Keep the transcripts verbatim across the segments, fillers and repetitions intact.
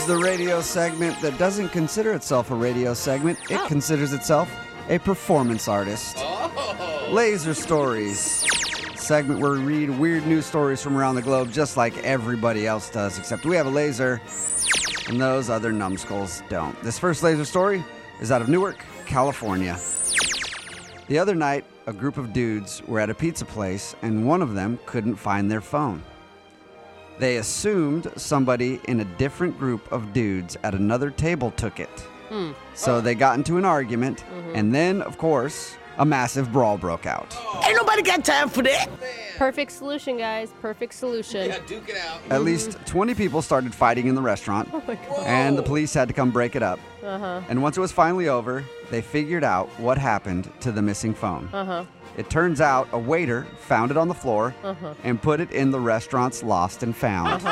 is the radio segment that doesn't consider itself a radio segment. It Oh. considers itself a performance artist. Oh. Laser Stories. Segment where we read weird news stories from around the globe just like everybody else does, except we have a laser and those other numbskulls don't. This first laser story is out of Newark, California. The other night, a group of dudes were at a pizza place and one of them couldn't find their phone. They assumed somebody in a different group of dudes at another table took it. Hmm. So they got into an argument, Mhm. and then, of course, a massive brawl broke out. Ain't nobody got time for that. Perfect solution, guys. Perfect solution. Yeah, duke it out. At least twenty people started fighting in the restaurant, Oh my god. and the police had to come break it up. Uh-huh. And once it was finally over, they figured out what happened to the missing phone. Uh-huh. It turns out a waiter found it on the floor Uh-huh. and put it in the restaurant's lost and found.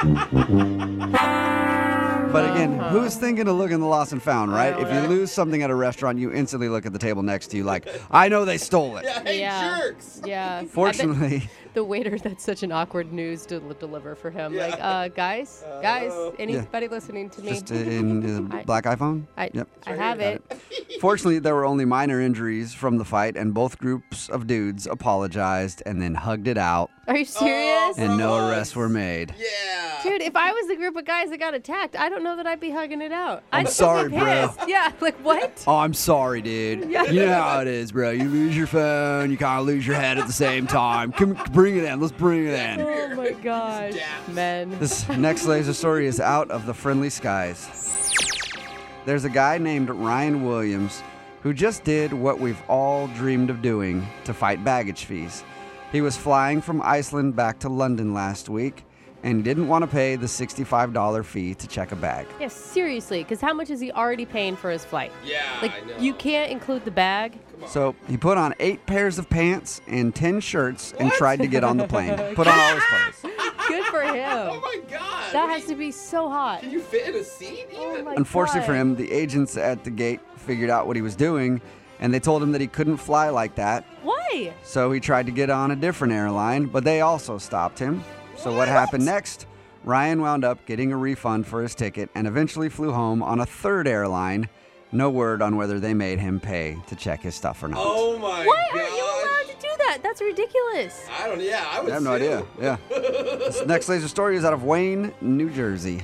Uh-huh. But again, Uh-huh. who's thinking of looking the lost and found, right? know, If you right? lose something at a restaurant, you instantly look at the table next to you like, I know they stole it. Yeah, hey, Yeah. jerks. Yeah. I bet Fortunately, the waiter, that's such an awkward news to l- deliver for him. Yeah. Like, uh, guys, guys, Uh, anybody listening to me? just in I- a black iPhone. I, Yep. I have it. Fortunately, there were only minor injuries from the fight, and both groups of dudes apologized and then hugged it out, Are you serious? and no Come on. arrests were made. Yeah. Dude, if I was the group of guys that got attacked, I don't know that I'd be hugging it out. I'm I'd still sorry, be bro. pissed. Yeah, like what? Oh, I'm sorry, dude. Yeah. You know how it is, bro. You lose your phone, you kind of lose your head at the same time. Come, bring it in. Let's bring it in. Oh my gosh, Daps. men. This next laser story is out of the friendly skies. There's a guy named Ryan Williams who just did what we've all dreamed of doing to fight baggage fees. He was flying from Iceland back to London last week and didn't want to pay the sixty-five dollars fee to check a bag. Yeah, seriously, because how much is he already paying for his flight? Yeah, Like, I know. you can't include the bag. Come on. So he put on eight pairs of pants and ten shirts and tried to get on the plane. Put on all his clothes. Good for Oh him. my god. That What has do to be so hot. you, Can you fit in a seat Oh even? my Unfortunately for God. him, the agents at the gate figured out what he was doing, and they told him that he couldn't fly like that. Why? So he tried to get on a different airline, but they also stopped him. So what, What? happened next? Ryan wound up getting a refund for his ticket and eventually flew home on a third airline. No word on whether they made him pay to check his stuff or not. Oh my Why god. aren't you allowed to do that? That's ridiculous. I don't. Yeah, I would. I have no sue. idea. Yeah. This next laser story is out of Wayne, New Jersey.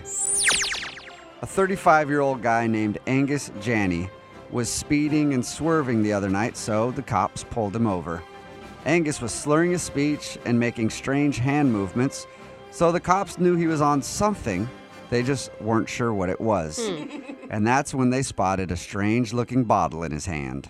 A thirty-five-year-old guy named Angus Janney was speeding and swerving the other night, so the cops pulled him over. Angus was slurring his speech and making strange hand movements, so the cops knew he was on something. They just weren't sure what it was. And that's when they spotted a strange-looking bottle in his hand.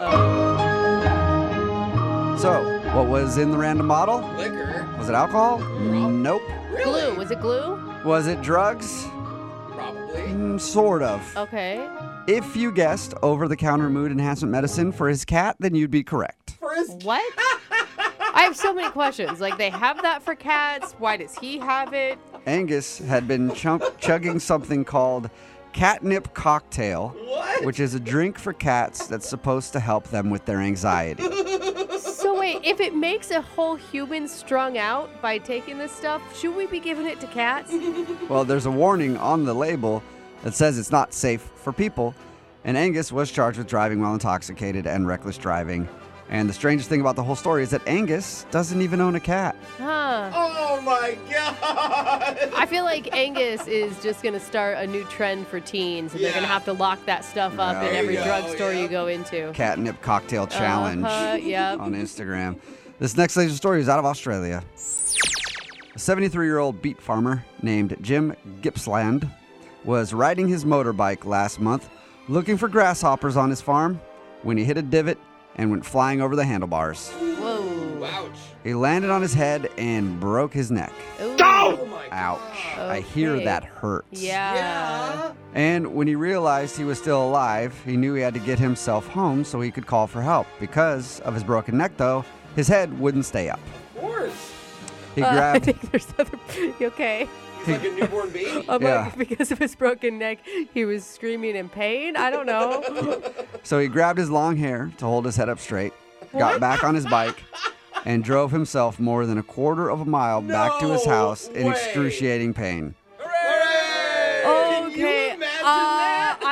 Uh-oh. So, what was in the random bottle? Liquor, Was it alcohol? Nope. really? Glue. Was it glue? Was it drugs? Probably. Mm, sort of. Okay. If you guessed over-the-counter mood enhancement medicine for his cat, then you'd be correct. For his. What? I have so many questions. Like, they have that for cats. Why does he have it? Angus had been chunk- chugging something called catnip cocktail, What? which is a drink for cats that's supposed to help them with their anxiety. So wait, if it makes a whole human strung out by taking this stuff, should we be giving it to cats? Well, there's a warning on the label that says it's not safe for people, and Angus was charged with driving while intoxicated and reckless driving. And the strangest thing about the whole story is that Angus doesn't even own a cat. Huh. Oh my god. I feel like Angus is just going to start a new trend for teens, and they're going to Yeah. have to lock that stuff up Yeah. in every There you go, drugstore yeah. you go into. Catnip cocktail challenge Uh-huh, yep. on Instagram. This next laser story is out of Australia. A seventy-three-year-old beet farmer named Jim Gippsland was riding his motorbike last month looking for grasshoppers on his farm when he hit a divot and went flying over the handlebars. Whoa. Ouch. He landed on his head and broke his neck. Ooh. Oh my Ouch. god. I hear Okay. that hurts. Yeah. Yeah. And when he realized he was still alive, he knew he had to get himself home so he could call for help. Because of his broken neck, though, his head wouldn't stay up. Of course. He Uh, I grabbed think there's other. You okay? He's like a newborn baby. I'm Yeah. like, because of his broken neck, he was screaming in pain. I don't know. So he grabbed his long hair to hold his head up straight, got back on his bike, and drove himself more than a quarter of a mile back to his No house in way. excruciating pain. Hooray!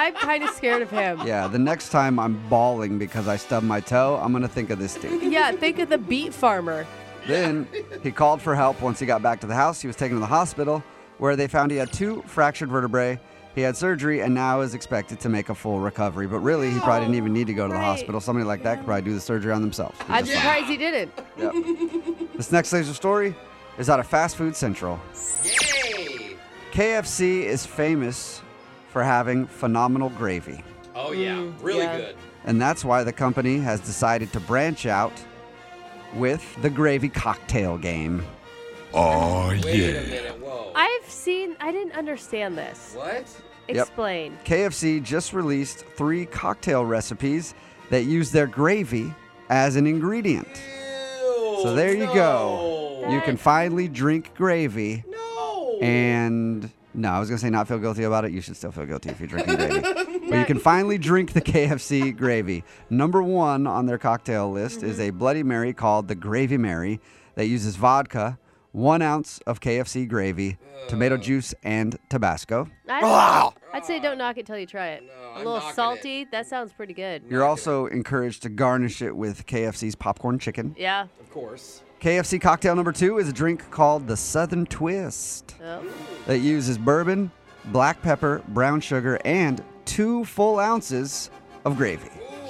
I'm kind of scared of him. Yeah, the next time I'm bawling because I stubbed my toe, I'm going to think of this dude. Yeah, think of the beet farmer. Then he called for help. Once he got back to the house, he was taken to the hospital where they found he had two fractured vertebrae. He had surgery and now is expected to make a full recovery. But really, he probably didn't even need to go to the Right. hospital. Somebody like that could probably do the surgery on themselves. Be I'm just fine. surprised he didn't. Yep. This next laser story is out of Fast Food Central. Yay! K F C is famous for having phenomenal gravy. Oh, yeah. Mm, really yeah. good. And that's why the company has decided to branch out with the gravy cocktail game. Oh, Wait yeah. a minute. Whoa. I've seen, I didn't understand this. What? Yep. Explain. K F C just released three cocktail recipes that use their gravy as an ingredient. Ew, So there you go. no. You can finally drink gravy No. and... No, I was going to say not feel guilty about it. You should still feel guilty if you're drinking gravy. But you can finally drink the K F C gravy. Number one on their cocktail list is a Bloody Mary called the Gravy Mary that uses vodka, one ounce of K F C gravy, tomato juice, and Tabasco. I'd, I'd say don't knock it till you try it. No, A I'm little knocking salty. That sounds pretty good. You're also encouraged to garnish it with K F C's popcorn chicken. Yeah. Of course. K F C cocktail number two is a drink called the Southern Twist Oh. that uses bourbon, black pepper, brown sugar, and two full ounces of gravy.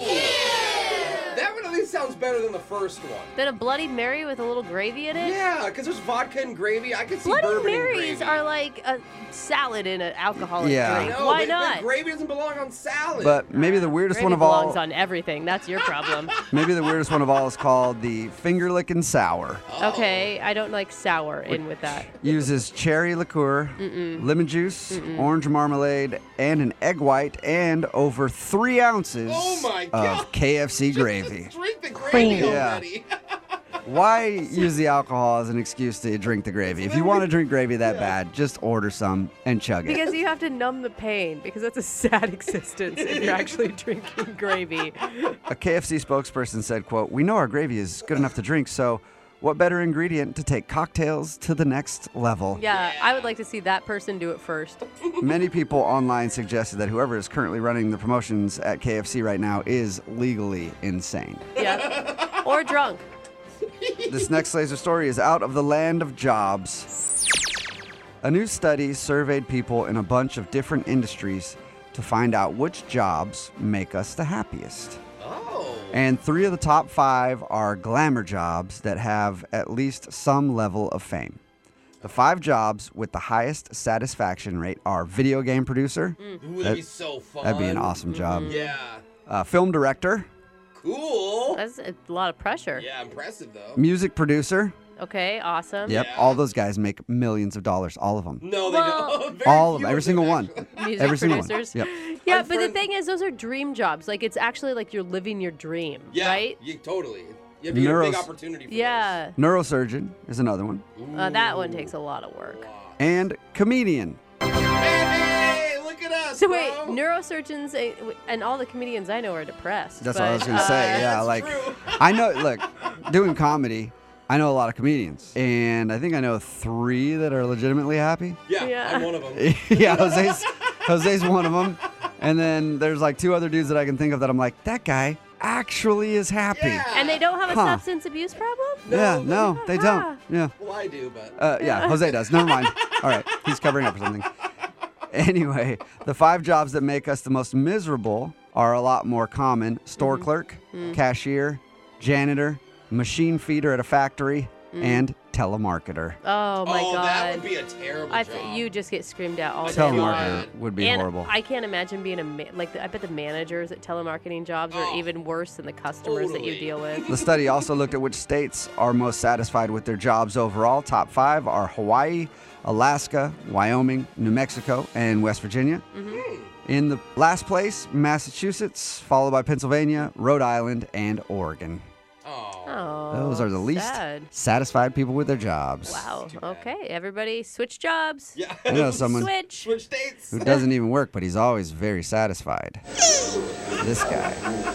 That one at least sounds better than the first one. Then a Bloody Mary with a little gravy in it? Yeah, because there's vodka and gravy. I could see Bloody bourbon and Marys gravy. are like a salad in an alcoholic Yeah. drink. No, Why but, not? But gravy doesn't belong on salad. But maybe the weirdest Gravy one of all, belongs on everything. That's your problem. maybe the weirdest one of all is called the finger licking sour. Oh. Okay, I don't like sour in with that. Uses cherry liqueur, lemon juice, orange marmalade, and an egg white, and over three ounces Oh my God. of K F C gravy. Drink the gravy Yeah. already. Why use the alcohol as an excuse to drink the gravy? If you want to drink gravy that bad, just order some and chug it. Because you have to numb the pain, because that's a sad existence if you're actually drinking gravy. A K F C spokesperson said, quote, "We know our gravy is good enough to drink, so what better ingredient to take cocktails to the next level?" Yeah, I would like to see that person do it first. Many people online suggested that whoever is currently running the promotions at K F C right now is legally insane. Yeah. Or drunk. This next laser story is out of the land of jobs. A new study surveyed people in a bunch of different industries to find out which jobs make us the happiest. Oh. And three of the top five are glamour jobs that have at least some level of fame. The five jobs with the highest satisfaction rate are video game producer. Ooh, that'd be so fun. That'd be an awesome job. Yeah. Uh, film director, Cool. That's a lot of pressure. Yeah, impressive though. music producer. Okay, awesome. Yep, Yeah. all those guys make millions of dollars, all of them. No, they Well- don't. Very All of few them, every single one. actually. Music Every single one. producers. Yep. Yeah, My but the friend- thing is, those are dream jobs. Like, it's actually like you're living your dream, Yeah, right? Yeah, totally. You have to get a big Neuros- opportunity for Yeah. Neurosurgeon is another one. those. Uh, that one takes a lot of work. And comedian. Hey, hey, look at us, So wait, bro. neurosurgeons eh, and all the comedians I know are depressed. That's but, what I was going to uh, say. Yeah, that's like, true. I know, look, doing comedy, I know a lot of comedians. And I think I know three that are legitimately happy. Yeah, Yeah. I'm one of them. Yeah, Jose's, Jose's one of them. And then there's like two other dudes that I can think of that I'm like, that guy actually is happy. Yeah. And they don't have a Huh. substance abuse problem? Yeah, No, no, they don't. Ah. Yeah. Well, I do, but Uh, yeah, Jose does. Never mind. All right, he's covering up for something. Anyway, the five jobs that make us the most miserable are a lot more common: store clerk, cashier, janitor, machine feeder at a factory, and telemarketer. Oh my oh, god. that would be a terrible I job. th- you just get screamed at all day Telemarketer long. Telemarketer would be and horrible. I can't imagine being a ma- like the, I bet the managers at telemarketing jobs are Oh, even worse than the customers that you totally. deal with. The study also looked at which states are most satisfied with their jobs overall. Top five are Hawaii, Alaska, Wyoming, New Mexico, and West Virginia. In the last place, Massachusetts, followed by Pennsylvania, Rhode Island, and Oregon. Oh. Oh, Those are the least sad. satisfied people with their jobs. Wow. too bad. Okay, everybody, switch jobs. Yeah. I know someone Switch. Switch states. who doesn't even work, but he's always very satisfied. This guy.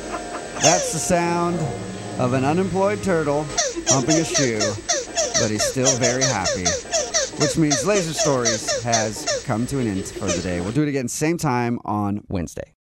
That's the sound of an unemployed turtle humping a shoe, but he's still very happy. which means Laser Stories has come to an end for the day. We'll do it again same time on Wednesday.